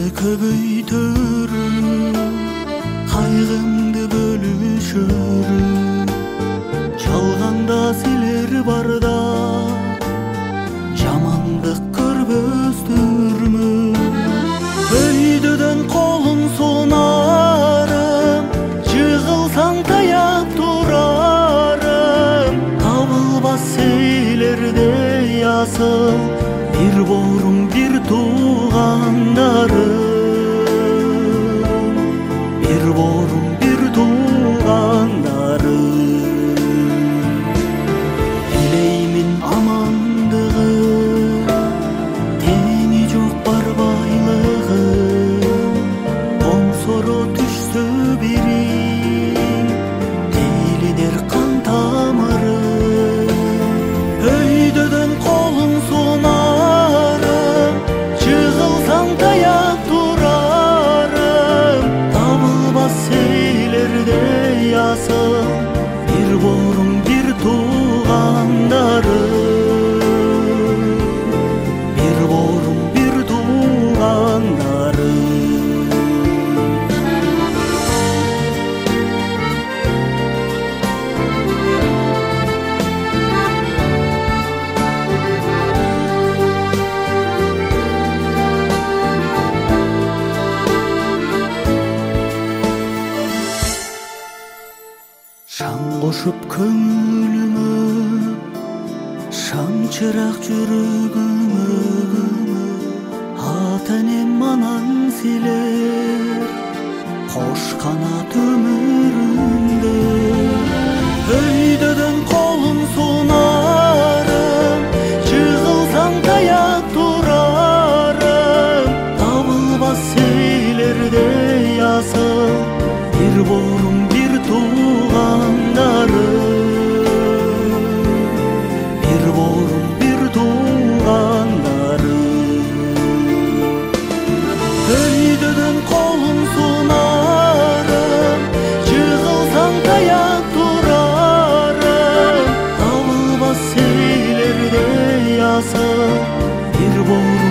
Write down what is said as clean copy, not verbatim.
көбөйтөрүм, кайгымды бөлүшөрүм. Жалганда силер барда жамандык көрбөстүрмү. Өйдөдөн колун сунарым, жыгылсаң таяп турарым. Табылбас силердей асыл, бир боорум бир туугандарым. Бир боорум бир туугандарым. Дилеймин амандыгы, теңи жок бар байлыгым. Коңсоро түшсө бириң, тейлинер кан тамырым. Өйдөдөн колун сунарым, жыгылсаң таяп турарым. Табылбас силердей асыл, бир боорум бир туугандарым. Бир боорум бир туугандарым. Шаң кошуп көңүлүмө, шам чырак жүрөгүмө. Ата энем анан силер, кош канат өмүрүмдө. Өйдөдөн колун сунарым, жыгылсаң таяп турарым. Табылбас силердей асыл, бир боорум бир туугандарым. Бир боорум бир туугандарым. Өйдөдөн колун сунарым, жыгылсаң таяп турарым. Табылбас силердей асыл, бир боорум